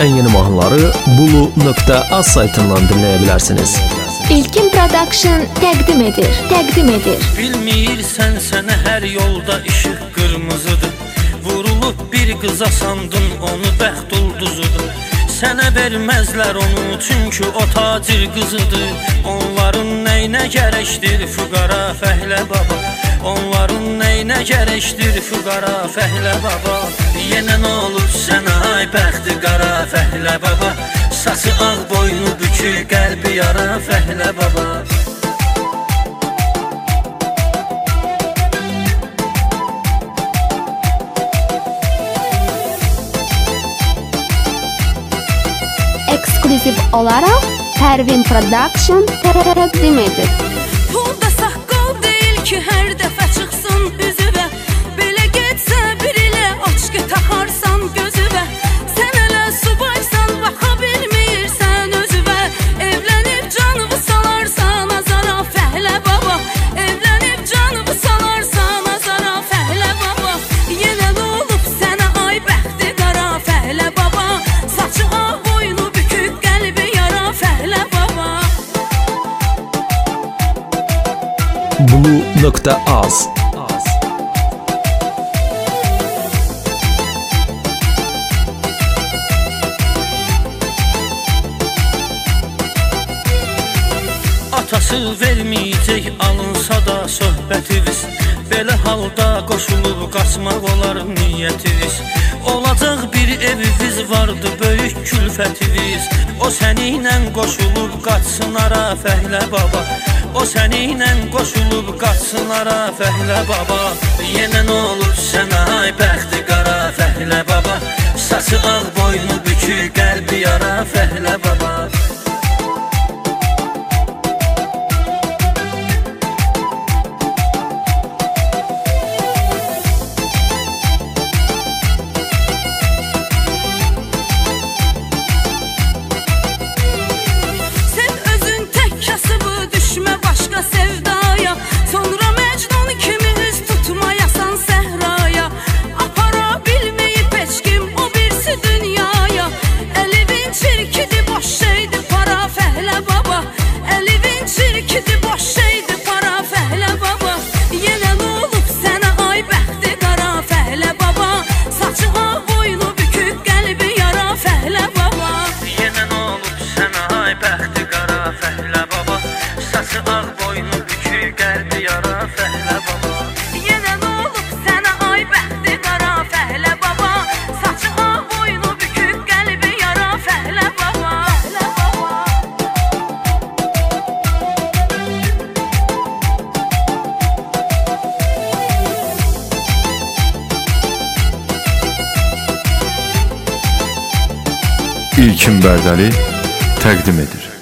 ən yeni mahnıları bulu.az saytından dinləyə bilərsiniz. İlkin Production təqdim edir. Bilmirsən sənə hər yolda işıq qırmızıdır. Vurulub bir qıza sandın onu bəxt ulduzudur. Sənə verməzlər onu çünki o tacir qızıdır. Onların nəyinə gərəkdir füqara fəhlə baba. Onların nəyinə gərəkdir füqara fəhlə baba. Yenə nə olub sənə ay bəxti qara fəhlə baba. Saçı ağ boynu bükük qəlbi yara fəhlə baba. Ekskluziv olaraq Pərvin Production təqdim edir. Pulda saqqal deyil ki, hər dəfə çıxsın üzüvə. Belə getsə bir ilə açqı taxarsan gözüvə. Sən elə subaysan, baxa bilmirsən özüvə. Evlənib canımı salarsan azara fəhlə baba. Evlənib canımı salarsan azara fəhlə baba. Yenə nə olub sənə ay bəxti qara fəhlə baba. Saçı ağ boynu bükük qəlbi yara fəhlə baba. Bulu.az Atası verməyəcək alınsa da söhbətiniz. Belə halda qoşulub qaçmaq olar niyyətiniz. Olacaq bir eviniz vardı böyük külfətiniz. O səninlə qoşulub qaçsın ara fəhlə baba. O səninlə qoşulub qaçsın ara fəhlə baba. Yenə nə olub sənə ay bəxti qara fəhlə baba. Saçı ağ boynu bükük qəlbi yara fəhlə baba. İlkin Bərdəli təqdim edir.